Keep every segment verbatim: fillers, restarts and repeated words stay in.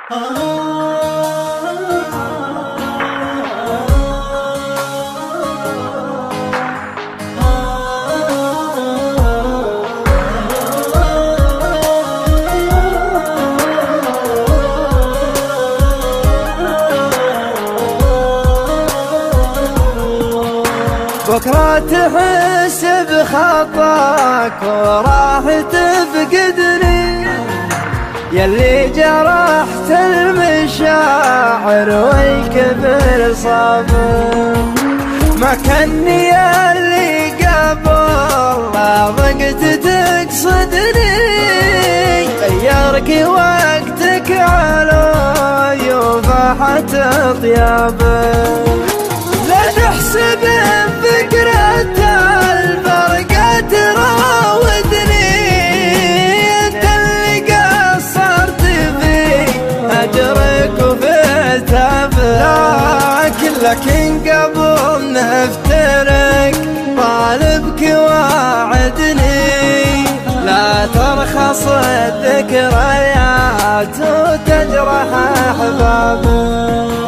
بكرة تحس بخطاك وراح تفقدني، يلي جرحت المشاعر والكبر صابر. ما كني اللي قبل لا ضقت تقصدني، غيرك وقتك على يوفحت طيابك. لا تحسب فكرة الفرقة تراودني، انت اللي قصرت في اجرك وفي تعبك. لكن قبل نفترق طالبك وعدني، لا ترخص الذكريات وتجرح احبابك.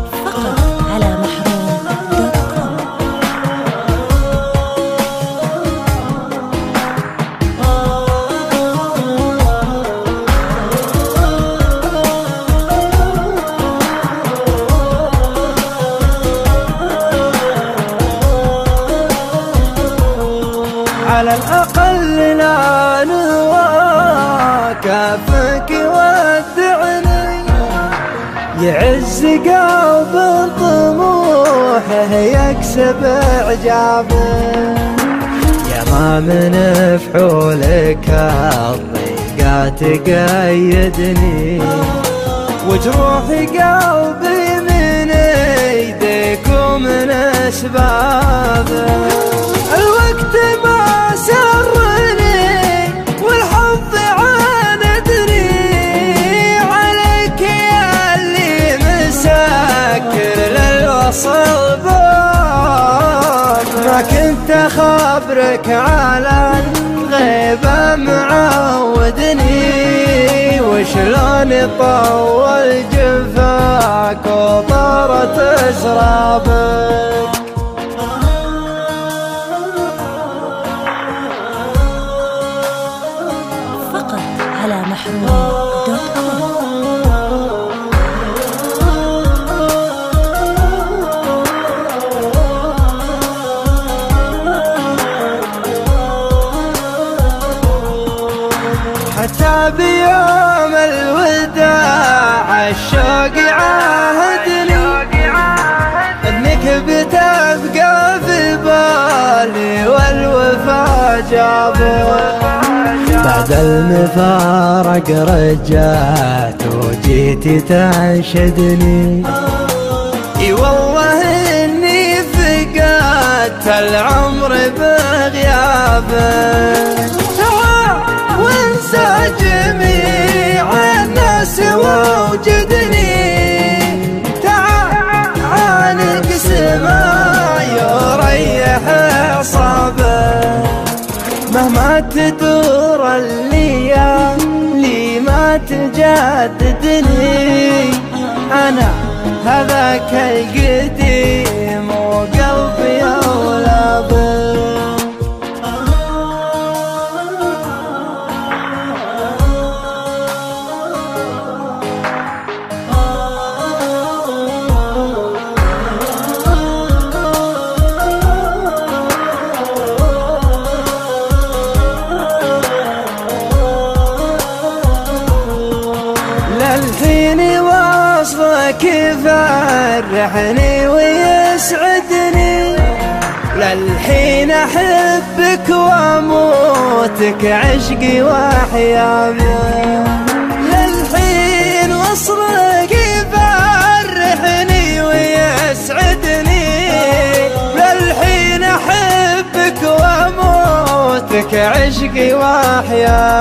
على الأقل لا نواك كافك ودعني، يعز قلب طموحه يكسب إعجابه. يا ما من فحولك الضيقات تقيدني، وجروح قلبي من ايديك ومن اسبابه. الوقت ما سرني والحظ عاندني، عليك يا اللي مسكر للوصل باب. ما كنت اخبرك على الغيبة معودني، وشلون طول جفاك وطارت اسرابك. على محروم دوت كوم. حتى بيوم الوداع الشوق عاهدني، انك بتبقى في بالي والوفا جابك. بعد المفارق رجعت وجيتي تنشدني، اي والله اني فقدت العمر بغيابك. تعال وانسى جميع الناس ووجدني، تعال عانق سماي وريح اعصابك. مهما تدور الليالي ما تجددني، أنا هذاك القديم وقلبي أولى بك. للحين وصلك يفرحني ويسعدني، للحين أحبك وأموتك عشقي وأحيابي. للحين وصلك يفرحني ويسعدني، للحين أحبك وأموتك عشقي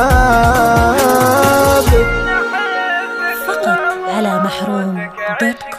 وأحيابي. فقط على محروم دوت كوم.